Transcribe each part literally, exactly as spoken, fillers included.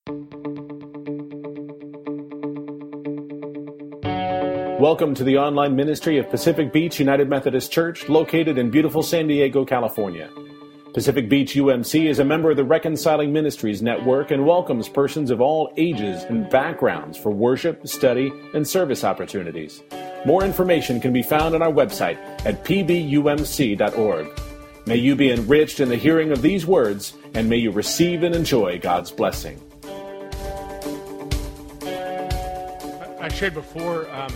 Welcome to the online ministry of Pacific Beach United Methodist Church, located in beautiful San Diego, California. Pacific Beach U M C is a member of the Reconciling Ministries Network and welcomes persons of all ages and backgrounds for worship, study, and service opportunities. More information can be found on our website at p b u m c dot org. May you be enriched in the hearing of these words, and may you receive and enjoy God's blessing. I shared before, um,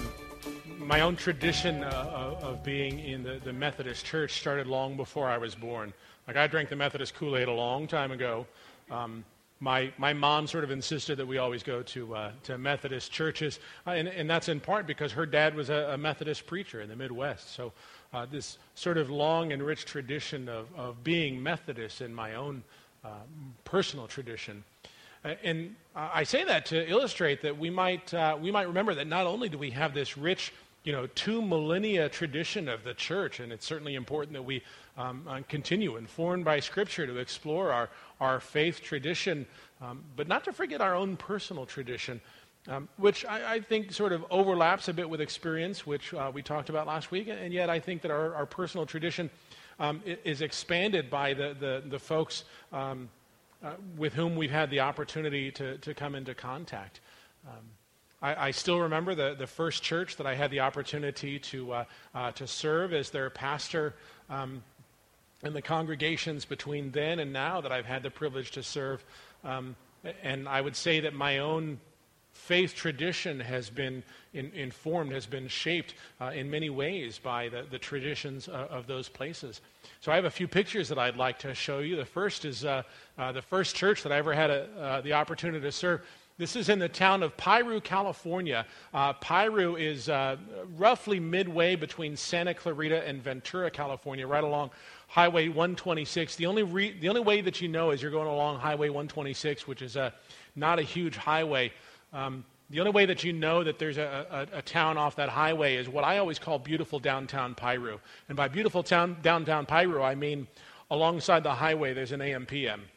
my own tradition uh, of being in the, the Methodist Church started long before I was born. Like, I drank the Methodist Kool-Aid a long time ago. Um, my my mom sort of insisted that we always go to uh, to Methodist churches, uh, and, and that's in part because her dad was a, a Methodist preacher in the Midwest. So uh, this sort of long and rich tradition of, of being Methodist in my own uh, personal tradition. Uh, and I say that to illustrate that we might uh, we might remember that not only do we have this rich, you know, two millennia tradition of the church, and it's certainly important that we um, uh, continue, informed by Scripture, to explore our, our faith tradition, um, but not to forget our own personal tradition, um, which I, I think sort of overlaps a bit with experience, which uh, we talked about last week, and yet I think that our, our personal tradition um, is expanded by the, the, the folks um, uh, with whom we've had the opportunity to, to come into contact. Um, I, I still remember the, the first church that I had the opportunity to uh, uh, to serve as their pastor, um, and the congregations between then and now that I've had the privilege to serve. Um, and I would say that my own faith tradition has been in, informed, has been shaped uh, in many ways by the, the traditions uh, of those places. So I have a few pictures that I'd like to show you. The first is uh, uh, the first church that I ever had a, uh, the opportunity to serve. This is in the town of Piru, California. Uh, Piru is uh, roughly midway between Santa Clarita and Ventura, California, right along Highway one twenty-six. The only re- the only way that you know is you're going along Highway one twenty-six, which is a, not a huge highway. Um, the only way that you know that there's a, a, a town off that highway is what I always call beautiful downtown Piru. And by beautiful town, downtown Piru, I mean alongside the highway there's an A M P M.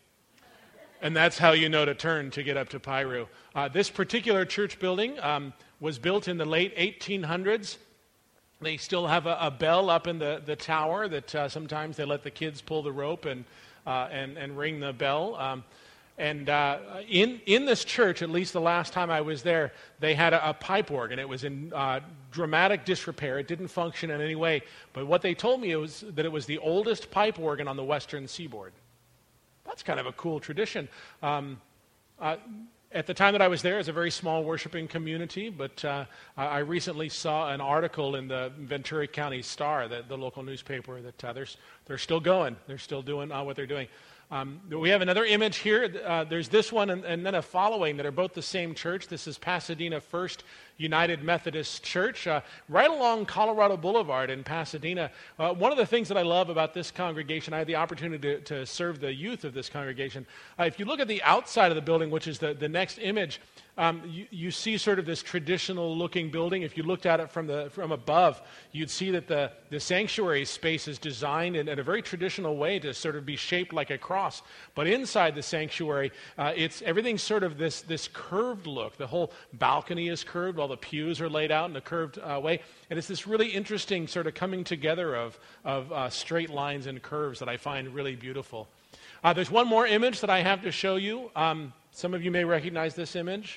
And that's how you know to turn to get up to Piru. Uh, this particular church building um, was built in the late eighteen hundreds. They still have a, a bell up in the, the tower that uh, sometimes they let the kids pull the rope and uh, and, and ring the bell. Um, and uh, in in this church, at least the last time I was there, they had a, a pipe organ. It was in uh, dramatic disrepair. It didn't function in any way. But what they told me was that it was the oldest pipe organ on the western seaboard. That's kind of a cool tradition. Um, uh, at the time that I was there, it was a very small worshiping community, but uh, I recently saw an article in the Ventura County Star, the, the local newspaper, that uh, they're, they're still going. They're still doing uh, what they're doing. Um, we have another image here. Uh, there's this one and, and then a following that are both the same church. This is Pasadena First United Methodist Church, uh, right along Colorado Boulevard in Pasadena. Uh, one of the things that I love about this congregation, I had the opportunity to, to serve the youth of this congregation. Uh, if you look at the outside of the building, which is the, the next image, um, you, you see sort of this traditional-looking building. If you looked at it from the from above, you'd see that the, the sanctuary space is designed in, in a very traditional way to sort of be shaped like a cross. But inside the sanctuary, uh, it's everything's sort of this this curved look. The whole balcony is curved, all the pews are laid out in a curved uh, way. And it's this really interesting sort of coming together of, of uh, straight lines and curves that I find really beautiful. Uh, there's one more image that I have to show you. Um, some of you may recognize this image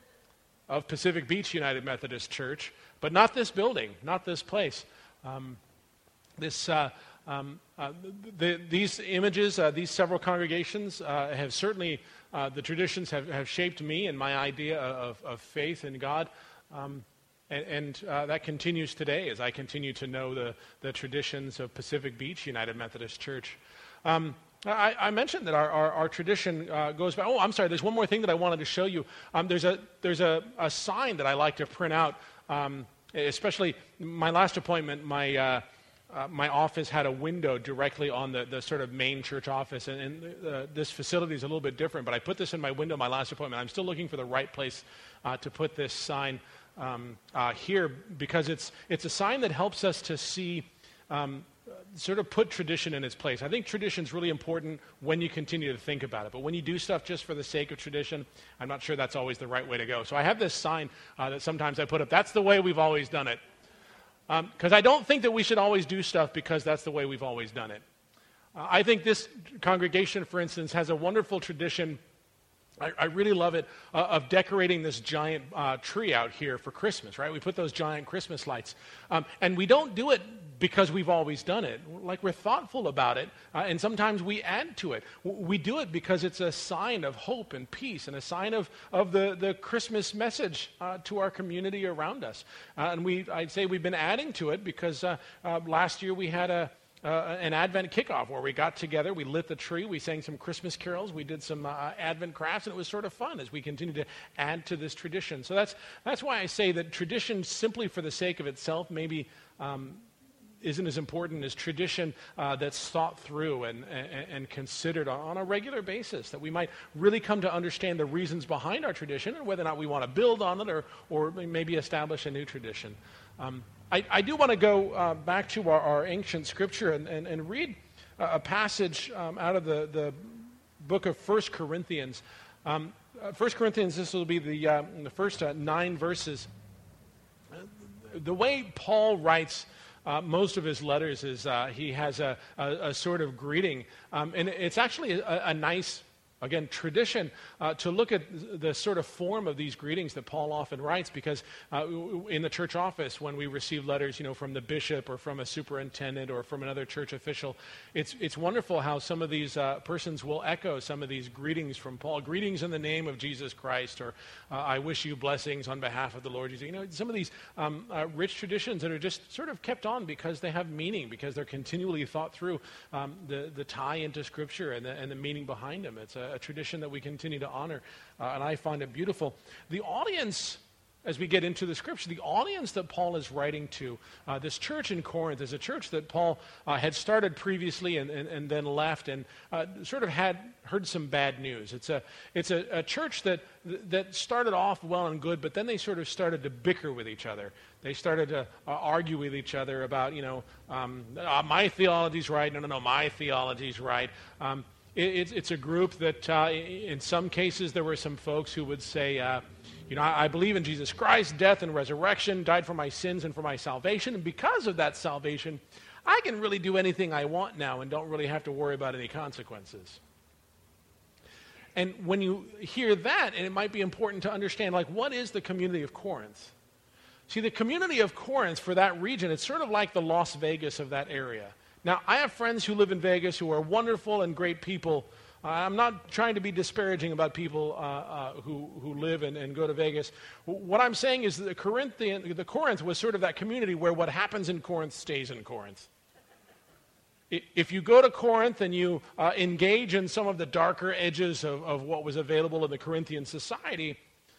of Pacific Beach United Methodist Church, but not this building, not this place. Um, this uh, um, uh, the, these images, uh, these several congregations uh, have certainly, uh, the traditions have, have shaped me and my idea of, of faith in God. Um, and and uh, that continues today as I continue to know the, the traditions of Pacific Beach United Methodist Church. Um, I, I mentioned that our, our, our tradition uh, goes back. Oh, I'm sorry. There's one more thing that I wanted to show you. Um, there's a there's a, a sign that I like to print out, um, especially my last appointment. My uh, uh, my office had a window directly on the, the sort of main church office, and, and uh, this facility is a little bit different. But I put this in my window my last appointment. I'm still looking for the right place uh, to put this sign um, uh, here because it's it's a sign that helps us to see. Um, sort of put tradition in its place. I think tradition is really important when you continue to think about it. But when you do stuff just for the sake of tradition, I'm not sure that's always the right way to go. So I have this sign uh, that sometimes I put up, that's the way we've always done it. Because um, I don't think that we should always do stuff because that's the way we've always done it. Uh, I think this congregation, for instance, has a wonderful tradition. I, I really love it, uh, of decorating this giant uh, tree out here for Christmas, right? We put those giant Christmas lights. Um, and we don't do it because we've always done it. Like, we're thoughtful about it, uh, and sometimes we add to it. We do it because it's a sign of hope and peace and a sign of, of the, the Christmas message uh, to our community around us. Uh, and we, I'd say we've been adding to it because uh, uh, last year we had a Uh, an Advent kickoff where we got together, we lit the tree, we sang some Christmas carols, we did some uh, Advent crafts, and it was sort of fun as we continue to add to this tradition. So that's that's why I say that tradition simply for the sake of itself maybe um, isn't as important as tradition uh, that's thought through and, and, and considered on a regular basis, that we might really come to understand the reasons behind our tradition and whether or not we want to build on it or, or maybe establish a new tradition. Um, I, I do want to go uh, back to our, our ancient scripture and, and, and read a, a passage um, out of the, the book of First Corinthians. Um, uh, First Corinthians, this will be the, uh, the first uh, nine verses. Uh, the way Paul writes uh, most of his letters is uh, he has a, a, a sort of greeting. Um, and it's actually a, a nice Again, tradition uh, to look at the sort of form of these greetings that Paul often writes, because uh, in the church office, when we receive letters, you know, from the bishop or from a superintendent or from another church official, it's it's wonderful how some of these uh, persons will echo some of these greetings from Paul. Greetings in the name of Jesus Christ, or uh, I wish you blessings on behalf of the Lord Jesus. You know, some of these um, uh, rich traditions that are just sort of kept on because they have meaning, because they're continually thought through, um, the the tie into Scripture and the and the meaning behind them. It's a a tradition that we continue to honor, uh, and I find it beautiful. The audience, as we get into the scripture, the audience that Paul is writing to, uh, this church in Corinth is a church that Paul uh, had started previously and, and, and then left, and uh, sort of had heard some bad news. It's a it's a, a church that that started off well and good, but then they sort of started to bicker with each other. They started to uh, argue with each other about, you know, um, uh, my theology's right, no, no, no, my theology's right. Um, It's, it's a group that, uh, in some cases, there were some folks who would say, uh, you know, I, I believe in Jesus Christ, death and resurrection, died for my sins and for my salvation, and because of that salvation, I can really do anything I want now and don't really have to worry about any consequences. And when you hear that, and it might be important to understand, like, what is the community of Corinth? See, the community of Corinth for that region, it's sort of like the Las Vegas of that area. Now, I have friends who live in Vegas who are wonderful and great people. Uh, I'm not trying to be disparaging about people uh, uh, who, who live and, and go to Vegas. What I'm saying is that the, Corinthian, the Corinth was sort of that community where what happens in Corinth stays in Corinth. If you go to Corinth and you uh, engage in some of the darker edges of, of what was available in the Corinthian society,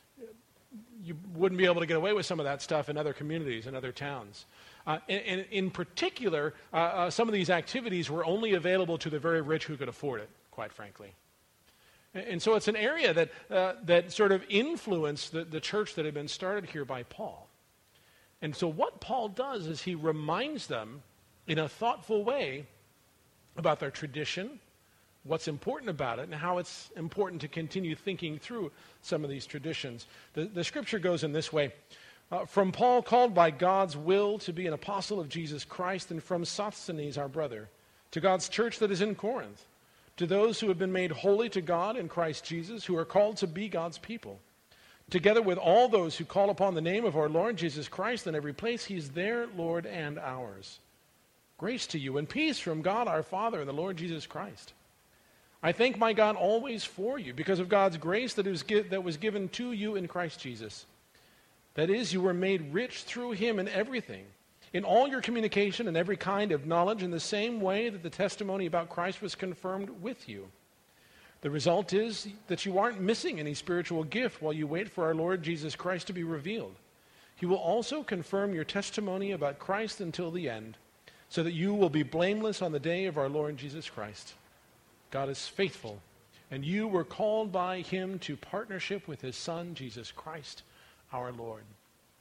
you wouldn't be able to get away with some of that stuff in other communities, in other towns. Uh, and, and in particular, uh, uh, some of these activities were only available to the very rich who could afford it, quite frankly. And, and so it's an area that uh, that sort of influenced the, the church that had been started here by Paul. And so what Paul does is he reminds them in a thoughtful way about their tradition, what's important about it, and how it's important to continue thinking through some of these traditions. The, the scripture goes in this way. Uh, from Paul, called by God's will to be an apostle of Jesus Christ, and from Sosthenes, our brother, to God's church that is in Corinth, to those who have been made holy to God in Christ Jesus, who are called to be God's people, together with all those who call upon the name of our Lord Jesus Christ in every place. He is their Lord and ours. Grace to you and peace from God our Father and the Lord Jesus Christ. I thank my God always for you, because of God's grace that was, gi- that was given to you in Christ Jesus. That is, you were made rich through him in everything, in all your communication and every kind of knowledge, in the same way that the testimony about Christ was confirmed with you. The result is that you aren't missing any spiritual gift while you wait for our Lord Jesus Christ to be revealed. He will also confirm your testimony about Christ until the end, so that you will be blameless on the day of our Lord Jesus Christ. God is faithful, and you were called by him to partnership with his Son, Jesus Christ, our Lord.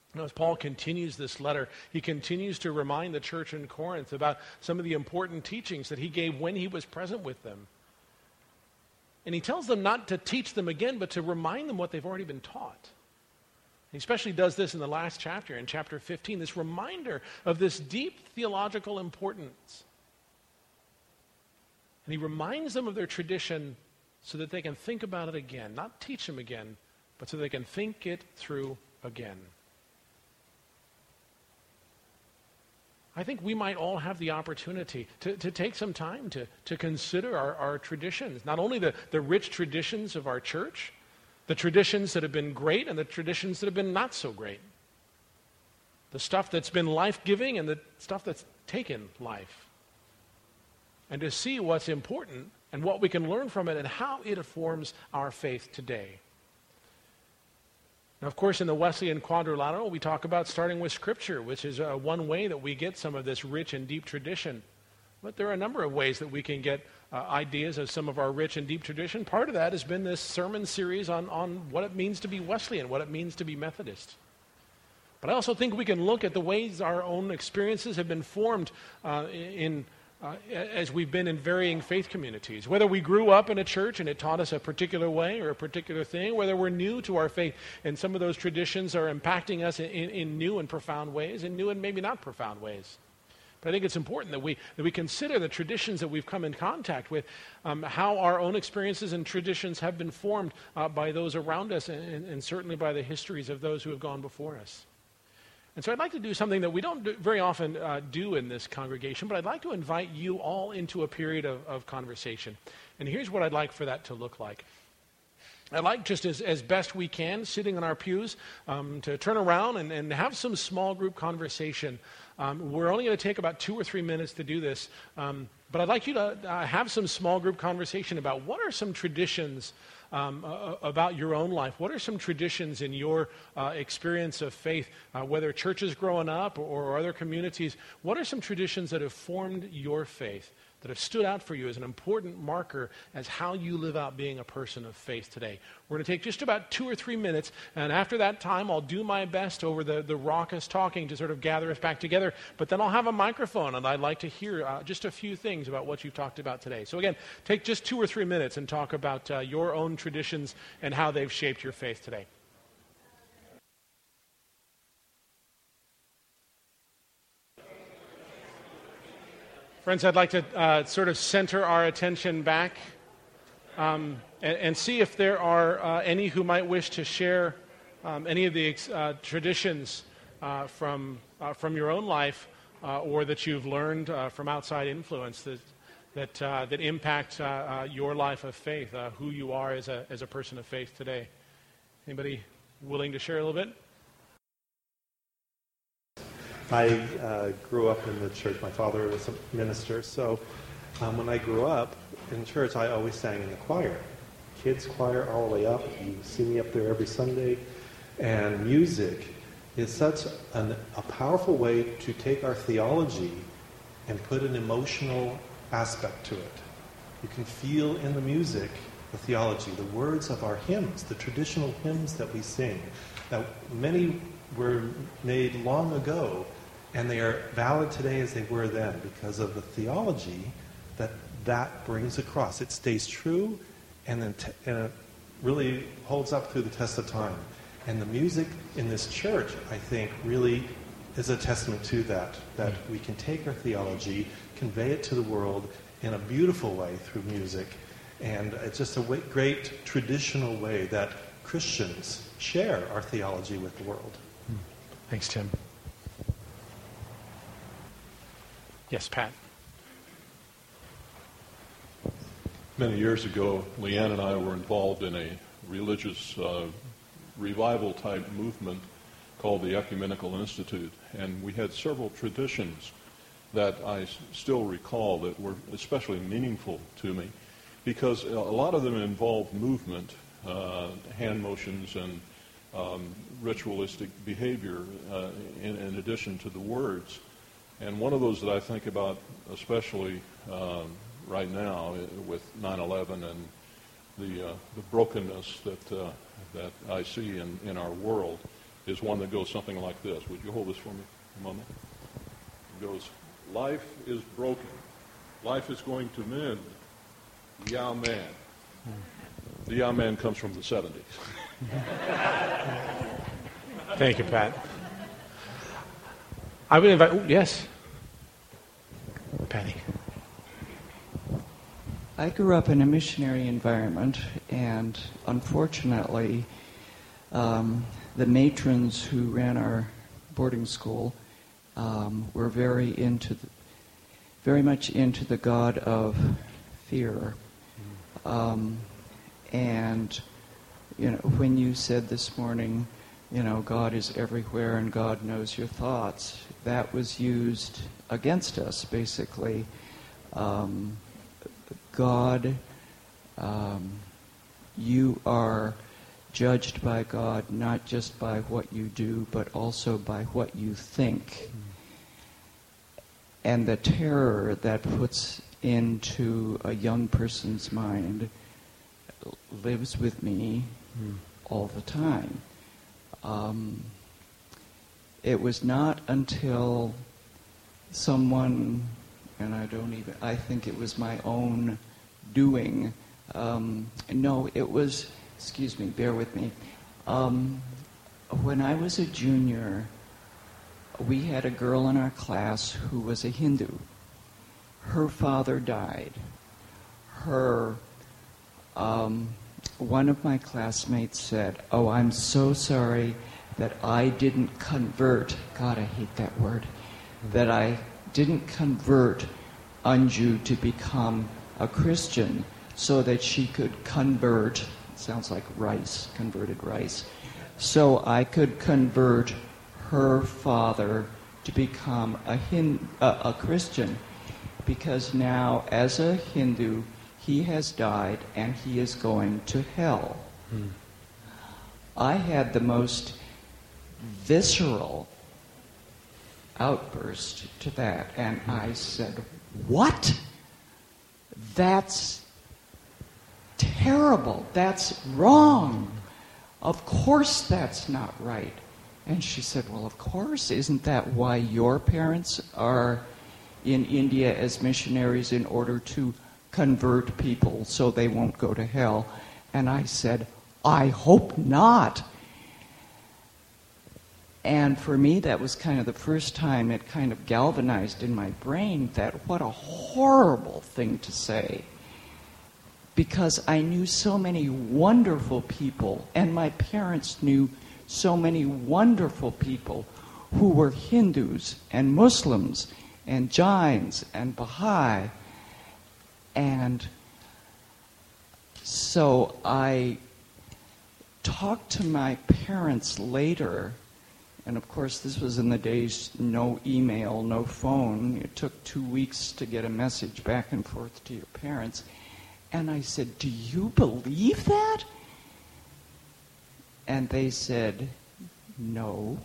Now, as Paul continues this letter, he continues to remind the church in Corinth about some of the important teachings that he gave when he was present with them. And he tells them not to teach them again, but to remind them what they've already been taught. He especially does this in the last chapter, in chapter fifteen, this reminder of this deep theological importance. And he reminds them of their tradition so that they can think about it again, not teach them again, but so they can think it through again. I think we might all have the opportunity to, to take some time to, to consider our, our traditions, not only the, the rich traditions of our church, the traditions that have been great and the traditions that have been not so great, the stuff that's been life-giving and the stuff that's taken life, and to see what's important and what we can learn from it and how it informs our faith today. Now, of course, in the Wesleyan Quadrilateral, we talk about starting with Scripture, which is uh, one way that we get some of this rich and deep tradition. But there are a number of ways that we can get uh, ideas of some of our rich and deep tradition. Part of that has been this sermon series on, on what it means to be Wesleyan, what it means to be Methodist. But I also think we can look at the ways our own experiences have been formed uh, in Uh, as we've been in varying faith communities. Whether we grew up in a church and it taught us a particular way or a particular thing, whether we're new to our faith and some of those traditions are impacting us in, in new and profound ways, and new and maybe not profound ways. But I think it's important that we that we consider the traditions that we've come in contact with, um, how our own experiences and traditions have been formed uh, by those around us and, and certainly by the histories of those who have gone before us. And so I'd like to do something that we don't do very often uh, do in this congregation, but I'd like to invite you all into a period of, of conversation. And here's what I'd like for that to look like. I'd like, just as, as best we can, sitting in our pews, um, to turn around and, and have some small group conversation. Um, we're only going to take about two or three minutes to do this, um, but I'd like you to uh, have some small group conversation about what are some traditions Um, uh, about your own life. What are some traditions in your uh, experience of faith, uh, whether churches growing up or, or other communities? What are some traditions that have formed your faith, that have stood out for you as an important marker as how you live out being a person of faith today? We're going to take just about two or three minutes, and after that time, I'll do my best over the, the raucous talking to sort of gather us back together, but then I'll have a microphone, and I'd like to hear uh, just a few things about what you've talked about today. So again, take just two or three minutes and talk about uh, your own traditions and how they've shaped your faith today. Friends, I'd like to uh, sort of center our attention back um, and, and see if there are uh, any who might wish to share um, any of the uh, traditions uh, from uh, from your own life uh, or that you've learned uh, from outside influence that that uh, that impact uh, uh, your life of faith, uh, who you are as a as a person of faith today. Anybody willing to share a little bit? I uh, grew up in the church. My father was a minister, so um, when I grew up in church, I always sang in the choir. Kids choir all the way up. You see me up there every Sunday. And music is such an, a powerful way to take our theology and put an emotional aspect to it. You can feel in the music the theology, the words of our hymns, the traditional hymns that we sing. Now, many were made long ago, and they are valid today as they were then because of the theology that that brings across. It stays true, and then t- and it really holds up through the test of time. And the music in this church, I think, really is a testament to that, that we can take our theology, convey it to the world in a beautiful way through music. And it's just a way, great traditional way that Christians share our theology with the world. Thanks, Tim. Yes, Pat. Many years ago, Leanne and I were involved in a religious uh, revival-type movement called the Ecumenical Institute, and we had several traditions that I s- still recall that were especially meaningful to me because a lot of them involved movement, uh, hand motions, and um, ritualistic behavior uh, in, in addition to the words. And one of those that I think about especially um, right now with nine eleven and the uh, the brokenness that uh, that I see in, in our world is one that goes something like this. Would you hold this for me a moment? It goes, life is broken. Life is going to mend. Yeah, man. The yeah, man comes from the seventies. Thank you, Pat. I would invite, oh, yes. Patty. I grew up in a missionary environment, and unfortunately, um, the matrons who ran our boarding school um, were very into, the, very much into the God of fear. Um, and you know, when you said this morning, you know, God is everywhere and God knows your thoughts, that was used against us, basically. Um, God, um, you are judged by God not just by what you do, but also by what you think. Mm. And the terror that puts into a young person's mind lives with me mm. all the time. Um, it was not until someone, and I don't even, I think it was my own doing, um, no, it was, excuse me, bear with me. Um, when I was a junior, we had a girl in our class who was a Hindu. Her father died. Her, um, one of my classmates said, "Oh, I'm so sorry that I didn't convert," God, I hate that word, that I didn't convert Anju to become a Christian so that she could convert, it sounds like rice, converted rice, so I could convert her father to become a, Hin, uh, a Christian, because now as a Hindu, he has died and he is going to hell. Hmm. I had the most visceral outburst to that, and I said, "What? That's terrible. That's wrong. Of course that's not right." And she said, "Well, of course. Isn't that why your parents are in India as missionaries, in order to convert people so they won't go to hell?" And I said, "I hope not." And for me, that was kind of the first time it kind of galvanized in my brain that what a horrible thing to say. Because I knew so many wonderful people, and my parents knew so many wonderful people who were Hindus and Muslims and Jains and Baha'i. And so I talked to my parents later. And of course, this was in the days, no email, no phone. It took two weeks to get a message back and forth to your parents. And I said, "Do you believe that?" And they said, "No.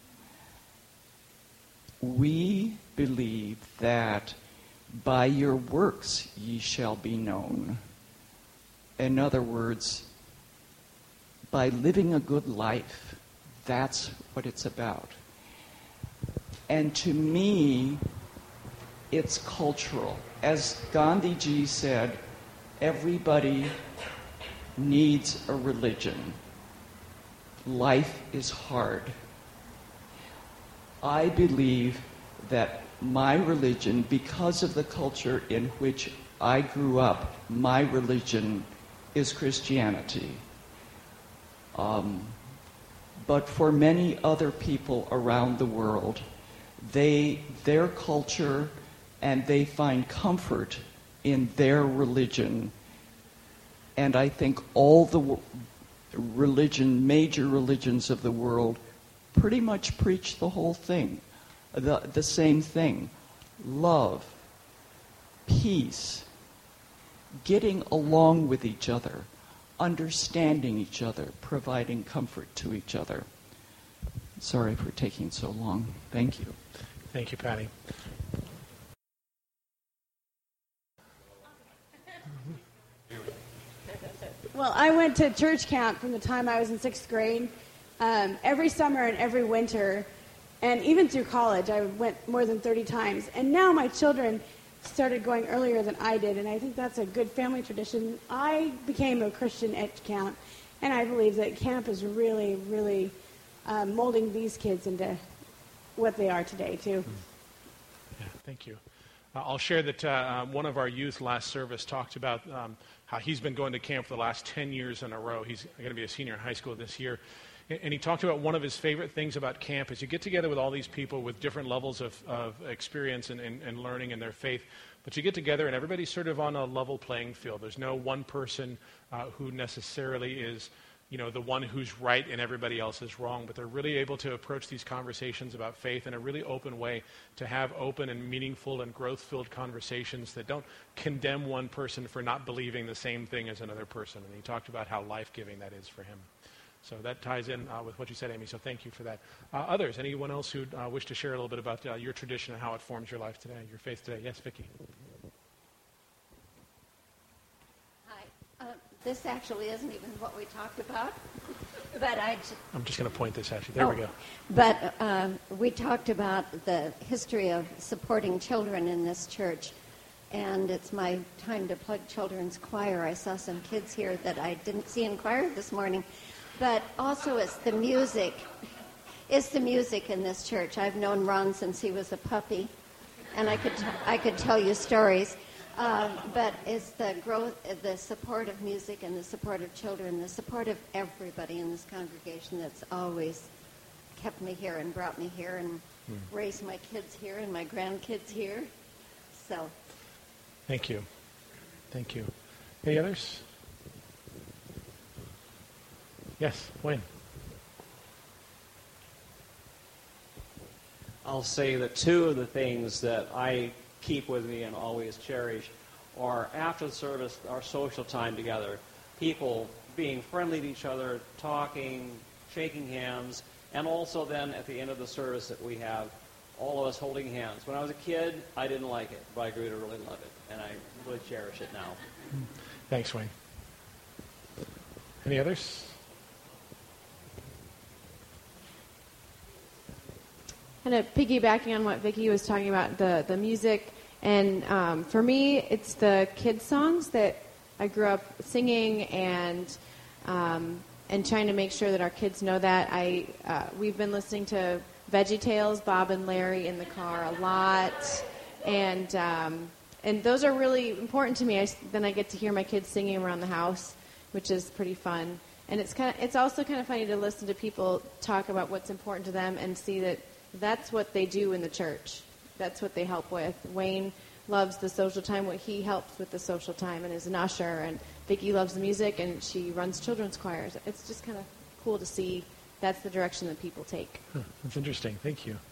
We believe that by your works ye shall be known." In other words, by living a good life. That's what it's about. And to me, it's cultural. As Gandhiji said, everybody needs a religion. Life is hard. I believe that my religion, because of the culture in which I grew up, my religion is Christianity. Um, But for many other people around the world, they, their culture, and they find comfort in their religion. And I think all the religion, major religions of the world, pretty much preach the whole thing, the, the same thing. Love, peace, getting along with each other, understanding each other, providing comfort to each other. Sorry for taking so long. Thank you. Thank you, Patty. Well, I went to church camp from the time I was in sixth grade um, every summer and every winter, and even through college. I went more than thirty times. And now my children started going earlier than I did, and I think that's a good family tradition. I became a Christian at camp, and I believe that camp is really, really uh, molding these kids into what they are today, too. Yeah, thank you. Uh, I'll share that uh, one of our youth last service talked about um, how he's been going to camp for the last ten years in a row. He's going to be a senior in high school this year. And he talked about one of his favorite things about camp is you get together with all these people with different levels of, of experience and, and, and learning in their faith, but you get together and everybody's sort of on a level playing field. There's no one person uh, who necessarily is, you know, the one who's right and everybody else is wrong, but they're really able to approach these conversations about faith in a really open way, to have open and meaningful and growth-filled conversations that don't condemn one person for not believing the same thing as another person. And he talked about how life-giving that is for him. So that ties in uh, with what you said, Amy, so thank you for that. Uh, others, anyone else who uh, wish to share a little bit about uh, your tradition and how it forms your life today, your faith today? Yes, Vicki. Hi. Uh, this actually isn't even what we talked about, but I... J- I'm just going to point this at you. There oh, we go. But uh, we talked about the history of supporting children in this church, and it's my time to plug children's choir. I saw some kids here that I didn't see in choir this morning. But also it's the music. It's the music in this church. I've known Ron since he was a puppy, and I could t- I could tell you stories. Uh, but it's the growth, the support of music, and the support of children, the support of everybody in this congregation that's always kept me here and brought me here and mm. raised my kids here and my grandkids here. So. Thank you. Thank you. Any others? Yes, Wayne. I'll say that two of the things that I keep with me and always cherish are after the service, our social time together. People being friendly to each other, talking, shaking hands, and also then at the end of the service that we have all of us holding hands. When I was a kid, I didn't like it, but I grew to really love it, and I really cherish it now. Thanks, Wayne. Any others? Kind of piggybacking on what Vicki was talking about, the, the music, and um, for me, it's the kids' songs that I grew up singing and um, and trying to make sure that our kids know that. I uh, we've been listening to VeggieTales, Bob and Larry in the car a lot, and um, and those are really important to me. I, then I get to hear my kids singing around the house, which is pretty fun. And it's kind of it's also kind of funny to listen to people talk about what's important to them and see that that's what they do in the church. That's what they help with. Wayne loves the social time. What he helps with the social time and is an usher. And Vicki loves the music, and she runs children's choirs. It's just kind of cool to see that's the direction that people take. Huh, that's interesting. Thank you.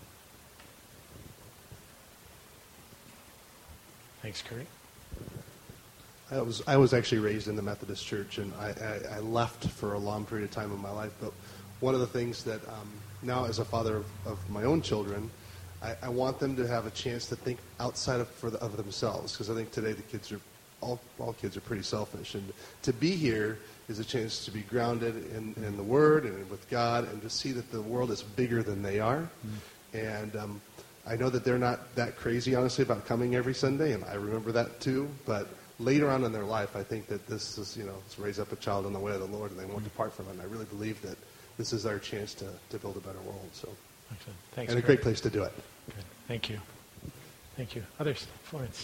Thanks, Kurt. I was I was actually raised in the Methodist Church, and I, I, I left for a long period of time in my life. But one of the things that um, now, as a father of, of my own children, I, I want them to have a chance to think outside of for the, of themselves, because I think today the kids are all all kids are pretty selfish, and to be here is a chance to be grounded in, in the Word and with God, and to see that the world is bigger than they are. Mm-hmm. And um, I know that they're not that crazy, honestly, about coming every Sunday, and I remember that too. But later on in their life, I think that this is, you know, to raise up a child in the way of the Lord, and they won't depart from it. And I really believe that this is our chance to, to build a better world. So, excellent. Thanks, and a Greg. great place to do it. Good. Thank you. Thank you. Others? Florence.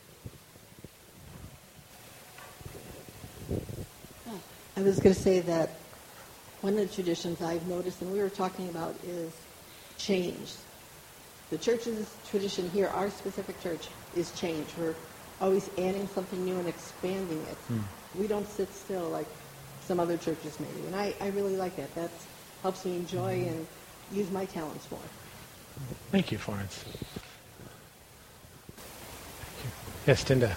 I was going to say that one of the traditions I've noticed, and we were talking about, is change. The church's tradition here, our specific church, is change. We're always adding something new and expanding it. Hmm. We don't sit still like some other churches maybe. And I, I really like that. That helps me enjoy and use my talents more. Thank you, Florence. Thank you. Yes, Tinda.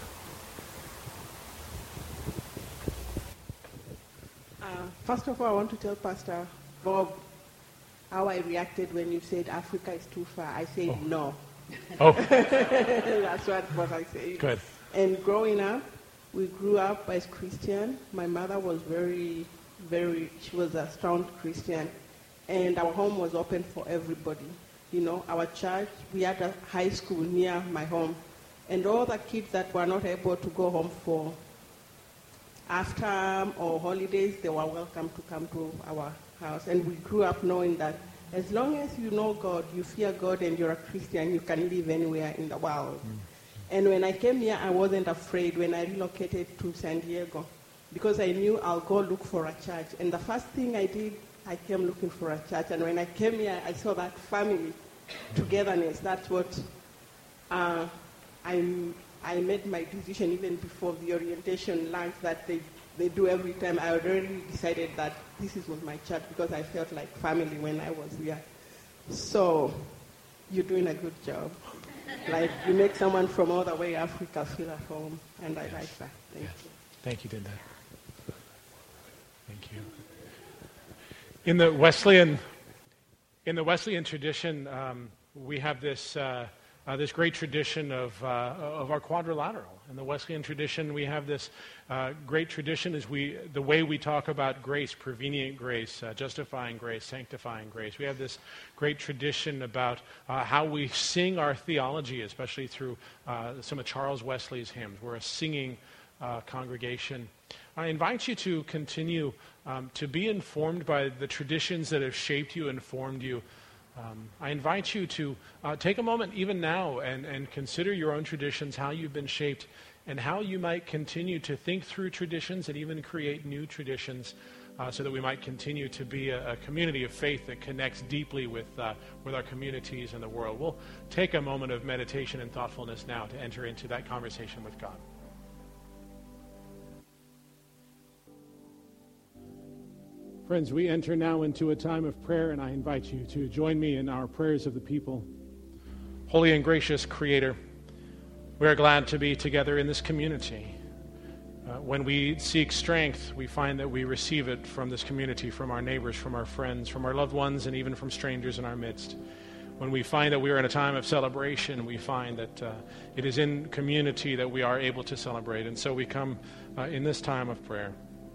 Uh, first of all, I want to tell Pastor Bob how I reacted when you said Africa is too far. I said oh. no. Oh. That's what, what I said. Good. And growing up, we grew up as Christian. My mother was very very, she was a strong Christian, and our home was open for everybody. You know, our church, we had a high school near my home, and all the kids that were not able to go home for half-term or holidays, they were welcome to come to our house. And we grew up knowing that as long as you know God, you fear God, and you're a Christian, you can live anywhere in the world. Mm-hmm. And when I came here, I wasn't afraid when I relocated to San Diego, because I knew I'll go look for a church. And the first thing I did, I came looking for a church. And when I came here, I saw that family togetherness. That's what uh, I, I made my decision even before the orientation lunch that they, they do every time. I already decided that this is what my church, because I felt like family when I was here. So you're doing a good job. Like, you make someone from all the way Africa feel at home, and I like that. Thank yes. you. Thank you, Dinda. Thank you. In the Wesleyan, in the Wesleyan tradition, um, we have this uh, uh, this great tradition of uh, of our quadrilateral. In the Wesleyan tradition, we have this uh, great tradition is we the way we talk about grace, prevenient grace, uh, justifying grace, sanctifying grace. We have this great tradition about uh, how we sing our theology, especially through uh, some of Charles Wesley's hymns. We're a singing uh, congregation. I invite you to continue um, to be informed by the traditions that have shaped you and formed you. Um, I invite you to uh, take a moment even now and, and consider your own traditions, how you've been shaped, and how you might continue to think through traditions and even create new traditions uh, so that we might continue to be a, a community of faith that connects deeply with, uh, with our communities and the world. We'll take a moment of meditation and thoughtfulness now to enter into that conversation with God. Friends, we enter now into a time of prayer, and I invite you to join me in our prayers of the people. Holy and gracious Creator, we are glad to be together in this community. Uh, when we seek strength, we find that we receive it from this community, from our neighbors, from our friends, from our loved ones, and even from strangers in our midst. When we find that we are in a time of celebration, we find that uh, it is in community that we are able to celebrate. And so we come uh, in this time of prayer.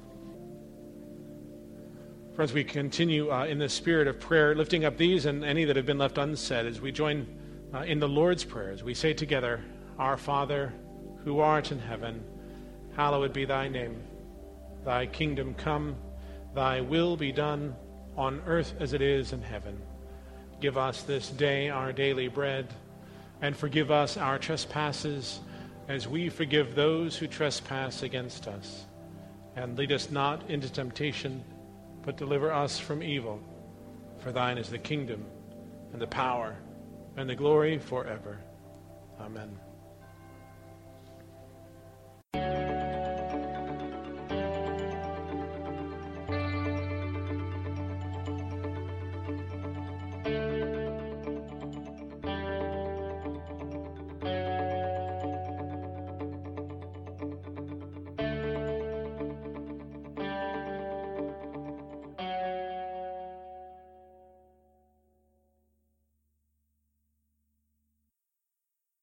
Friends, we continue uh, in the spirit of prayer, lifting up these and any that have been left unsaid as we join uh, in the Lord's Prayer, as we say together, Our Father, who art in heaven, hallowed be thy name. Thy kingdom come, thy will be done on earth as it is in heaven. Give us this day our daily bread, and forgive us our trespasses as we forgive those who trespass against us. And lead us not into temptation, but deliver us from evil. For thine is the kingdom, and the power, and the glory forever. Amen.